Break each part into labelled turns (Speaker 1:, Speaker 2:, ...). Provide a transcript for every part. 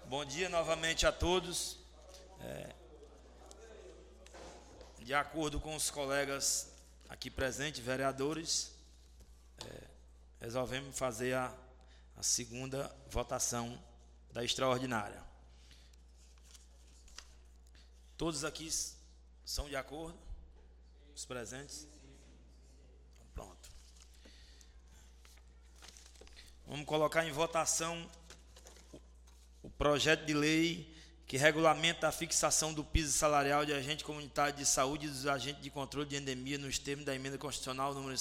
Speaker 1: Bom dia novamente a todos. De acordo com os colegas aqui presentes, vereadores, resolvemos fazer a segunda votação da extraordinária. Todos aqui são de acordo? Os presentes? Pronto. Vamos colocar em votação o projeto de lei que regulamenta a fixação do piso salarial de agente comunitário de saúde e dos agentes de controle de endemia nos termos da emenda constitucional número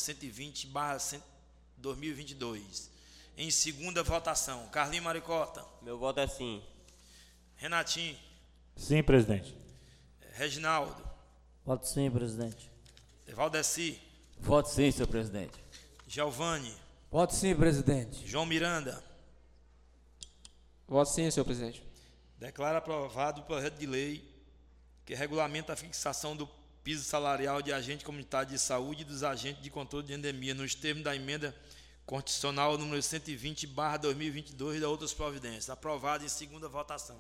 Speaker 1: 120/2022. Em segunda votação, Carlinhos Maricota.
Speaker 2: Meu voto é sim.
Speaker 1: Renatinho.
Speaker 3: Sim, presidente.
Speaker 1: Reginaldo.
Speaker 4: Voto sim, presidente.
Speaker 1: Valdeci.
Speaker 2: Voto sim, senhor presidente.
Speaker 1: Giovanni.
Speaker 4: Voto sim, presidente.
Speaker 1: João Miranda.
Speaker 5: Voto sim, senhor presidente.
Speaker 1: Declara aprovado o projeto de lei que regulamenta a fixação do piso salarial de agente comunitário de saúde e dos agentes de controle de endemia nos termos da emenda constitucional número 120/2022 e da outras providências. Aprovado em segunda votação.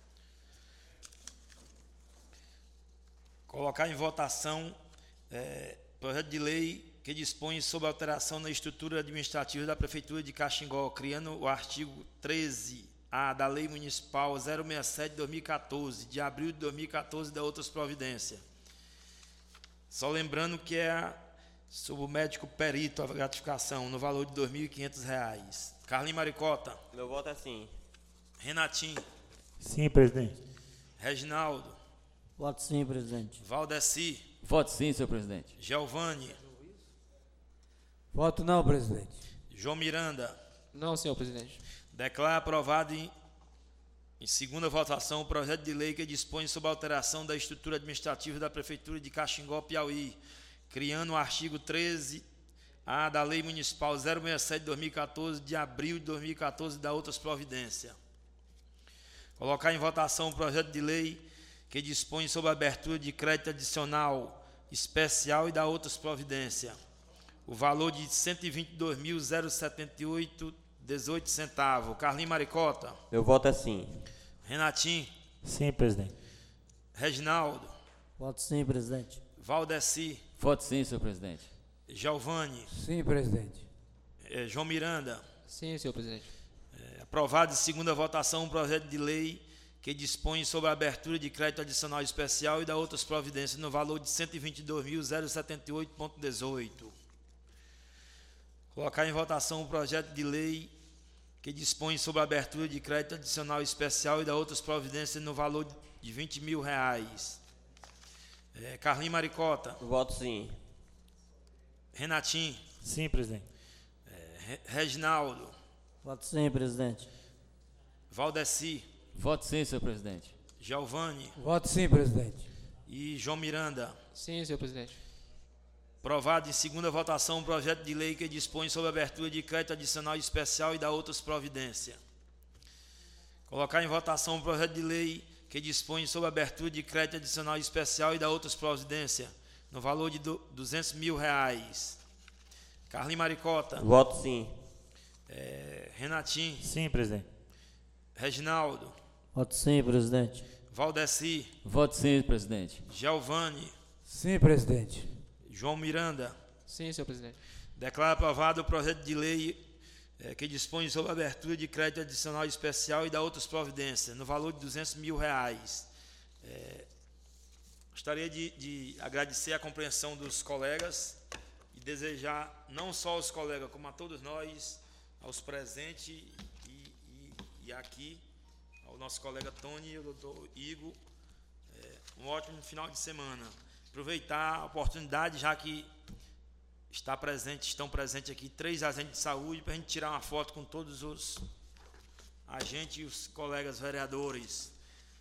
Speaker 1: Colocar em votação projeto de lei que dispõe sobre alteração na estrutura administrativa da Prefeitura de Caxingó, criando o artigo 13A da Lei Municipal 067/2014, de abril de 2014 e da outras providências. Só lembrando que é sobre o médico perito a gratificação no valor de R$ 2.500. Carlinhos Maricota.
Speaker 2: Meu voto é sim.
Speaker 1: Renatinho.
Speaker 3: Sim, presidente.
Speaker 1: Reginaldo.
Speaker 4: Voto sim, presidente.
Speaker 1: Valdeci.
Speaker 2: Voto sim, senhor presidente.
Speaker 1: Giovanni.
Speaker 4: Voto não, presidente.
Speaker 1: João Miranda.
Speaker 5: Não, senhor presidente.
Speaker 1: Declara aprovado em segunda votação o projeto de lei que dispõe sobre a alteração da estrutura administrativa da Prefeitura de Caxingó, Piauí, criando o artigo 13A da Lei Municipal 067/2014, de abril de 2014 e da outras providências. Colocar em votação o projeto de lei que dispõe sobre a abertura de crédito adicional especial e da outras providências. O valor de R$ 122.078,18 centavos. Carlinhos Maricota.
Speaker 2: Meu voto é sim.
Speaker 1: Renatinho.
Speaker 3: Sim, presidente.
Speaker 1: Reginaldo.
Speaker 4: Voto sim, presidente.
Speaker 1: Valdeci.
Speaker 2: Voto sim, senhor presidente.
Speaker 1: Giovanni.
Speaker 4: Sim, presidente.
Speaker 1: João Miranda.
Speaker 5: Sim, senhor presidente.
Speaker 1: Aprovado em segunda votação um projeto de lei que dispõe sobre a abertura de crédito adicional especial e da outras providências no valor de R$ 122.078,18. Colocar em votação o projeto de lei que dispõe sobre a abertura de crédito adicional especial e da outras providências no valor de R$ 20.000. Carlinhos Maricota.
Speaker 2: Voto sim.
Speaker 1: Renatinho.
Speaker 3: Sim, presidente.
Speaker 1: Reginaldo.
Speaker 4: Voto sim, presidente.
Speaker 1: Valdeci.
Speaker 2: Voto sim, senhor presidente.
Speaker 1: Giovanni.
Speaker 4: Voto sim, presidente.
Speaker 1: E João Miranda.
Speaker 5: Sim, senhor presidente.
Speaker 1: Aprovado em segunda votação um projeto de lei que dispõe sobre a abertura de crédito adicional especial e da outras providências. Colocar em votação um projeto de lei que dispõe sobre a abertura de crédito adicional especial e da outras providências no valor de R$ 200.000. Carlinhos Maricota.
Speaker 2: Voto sim.
Speaker 1: Renatinho.
Speaker 3: Sim, presidente.
Speaker 1: Reginaldo.
Speaker 4: Voto sim, presidente.
Speaker 1: Valdeci.
Speaker 2: Voto sim, presidente.
Speaker 1: Giovanni.
Speaker 4: Sim, presidente.
Speaker 1: João Miranda.
Speaker 5: Sim, senhor presidente.
Speaker 1: Declara aprovado o projeto de lei que dispõe sobre a abertura de crédito adicional especial e da outras providências, no valor de R$ 200.000. Gostaria de agradecer a compreensão dos colegas e desejar não só aos colegas, como a todos nós, aos presentes e aqui, ao nosso colega Tony e ao doutor Igor, um ótimo final de semana. Aproveitar a oportunidade, já que estão presentes aqui 3 agentes de saúde, para a gente tirar uma foto com todos os agentes e os colegas vereadores.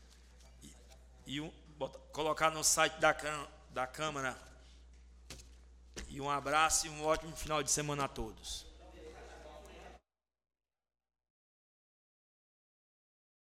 Speaker 1: Colocar no site da Câmara. E um abraço e um ótimo final de semana a todos.